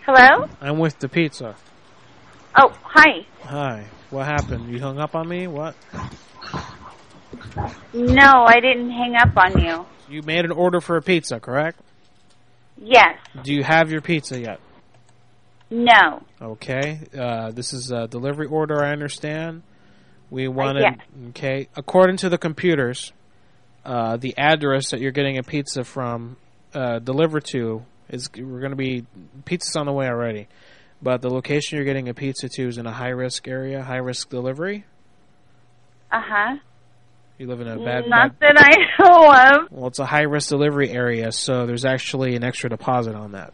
Hello? I'm with the pizza. Oh, hi. Hi. What happened? You hung up on me? What? No, I didn't hang up on you. You made an order for a pizza, correct? Yes. Do you have your pizza yet? No. Okay. This is a delivery order, I understand. We wanted... Yes. Okay. According to the computers, the address that you're getting a pizza from delivered to is... We're going to be... Pizza's on the way already. But the location you're getting a pizza to is in a high-risk area, high-risk delivery. Uh-huh. You live in a bad... Not that I know of. Well, it's a high-risk delivery area, so there's actually an extra deposit on that.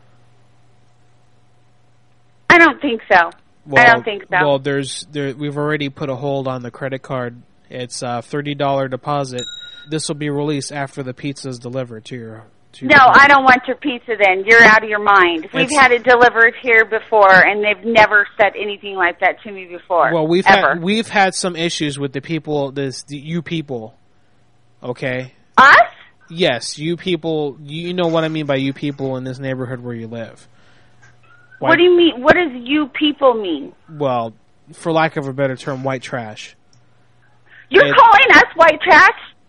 I don't think so. I don't think so. Well, we've already put a hold on the credit card. It's a $30 deposit. This will be released after the pizza is delivered to your... No, I don't want your pizza then. You're out of your mind. We've had it delivered here before, and they've never said anything like that to me before. Well, we've had some issues with the people, you people, okay? Us? Yes, you people. You know what I mean by you people in this neighborhood where you live. What do you mean? What does you people mean? Well, for lack of a better term, white trash. You're calling us white trash?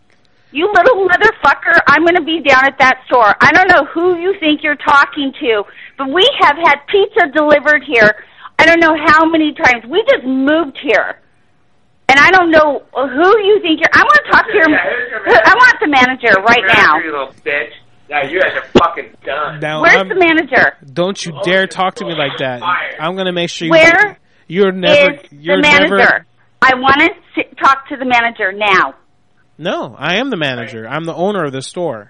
You little motherfucker, I'm going to be down at that store. I don't know who you think you're talking to, but we have had pizza delivered here I don't know how many times. We just moved here. And I don't know who you think you're... I want to talk to your... I want the manager right now. You little bitch. Now you guys are fucking done. Now, where's the manager? Don't you dare talk to me like that. I'm going to make sure you... Where you're never, is you're the manager? Never, I want to talk to the manager now. No, I am the manager. I'm the owner of the store.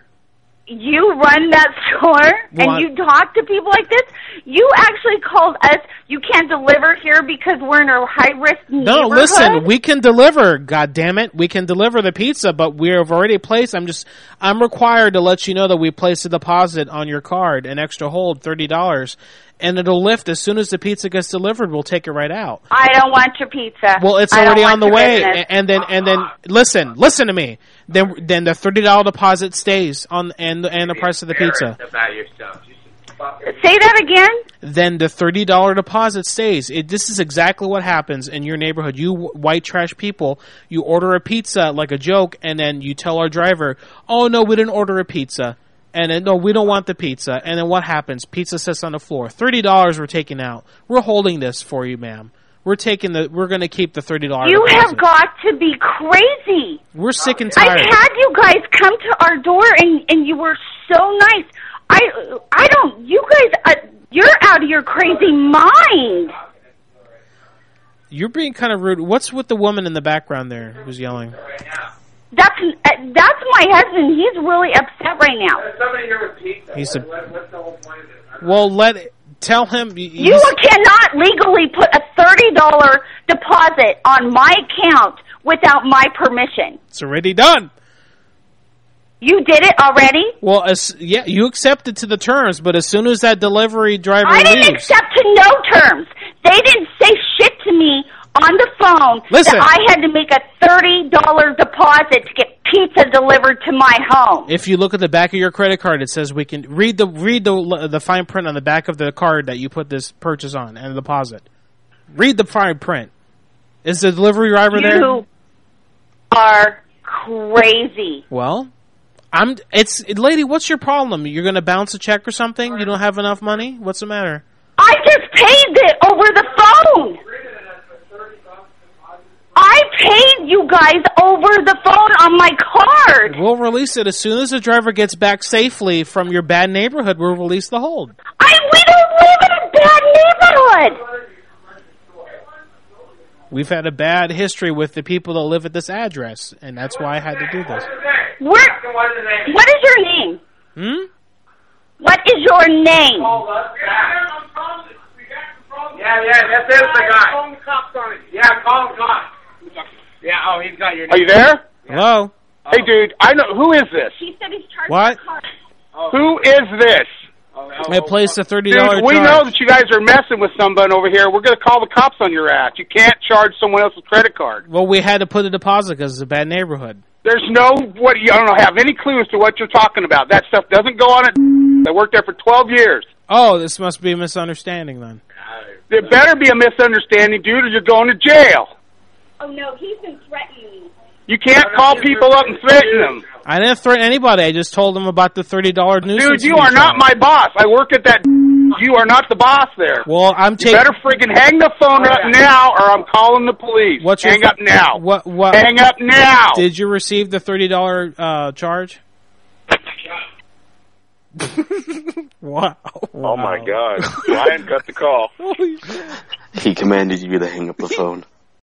You run that store and you talk to people like this? You actually called us. You can't deliver here because we're in a high-risk neighborhood? No, listen, we can deliver, goddammit. We can deliver the pizza, but we have already placed. I'm required to let you know that we placed a deposit on your card, an extra hold, $30, and it'll lift as soon as the pizza gets delivered. We'll take it right out. I don't want your pizza. Well, it's already on the way, and then listen to me. Then the $30 deposit stays on and the price of the pizza. About yourself. Say that again? Then the $30 deposit stays. This is exactly what happens in your neighborhood. You white trash people, you order a pizza like a joke, and then you tell our driver, "Oh no, we didn't order a pizza." And then, no, we don't want the pizza. And then what happens? Pizza sits on the floor. $30 we're taking out. We're holding this for you, ma'am. We're going to keep the $30 You deposit. have got to be crazy. We're sick and tired. I've had you guys come to our door and you were so nice. I don't, you guys, you're out of your crazy mind. You're being kind of rude. What's with the woman in the background there who's yelling? That's my husband. He's really upset right now. There's somebody here with pizza. What's the whole point of this? Well, tell him. You cannot legally put a $30 deposit on my account without my permission. It's already done. You did it already? Well, yeah, you accepted to the terms, but as soon as that delivery driver leaves... I didn't accept to no terms. They didn't say shit to me on the phone that I had to make a $30 deposit to get pizza delivered to my home. If you look at the back of your credit card, it says we can read the fine print on the back of the card that you put this purchase on and the deposit. Read the fine print. Is the delivery driver there? You are crazy. Well, lady, what's your problem? You're going to bounce a check or something? You don't have enough money? What's the matter? I just paid it over the phone. I paid you guys over the phone on my card. We'll release it as soon as the driver gets back safely from your bad neighborhood. We'll release the hold. We don't live in a bad neighborhood. We've had a bad history with the people that live at this address, and that's why I had to do this. What is your name? What is your name? Yeah, that's it, the guy. Call the cops on it. Yeah, call the cops. Yeah, he's got your name. Are you there? Hello? Hey, dude, I know. Who is this? He said he's charging what? the car. Who is this? I placed a $30 Dude, charge. we know that you guys are messing with someone over here. We're going to call the cops on your ass. You can't charge someone else's credit card. Well, we had to put a deposit because it's a bad neighborhood. There's no, I don't have any clue as to what you're talking about. That stuff doesn't go on it. I worked there for 12 years. Oh, this must be a misunderstanding then. There better be a misunderstanding, dude, or you're going to jail. Oh, no, he's been threatening me. You can't call people up and threaten them. I didn't threaten anybody. I just told them about the $30 nuisance. Dude, you are not my boss. I work at that. You are not the boss there. Well, I'm You taking. better freaking hang the phone up now, or I'm calling the police. Hang up now. What? Hang up now. Did you receive the $30 charge? Wow. Oh my God! Ryan cut the call. Holy shit. He commanded you to hang up the phone.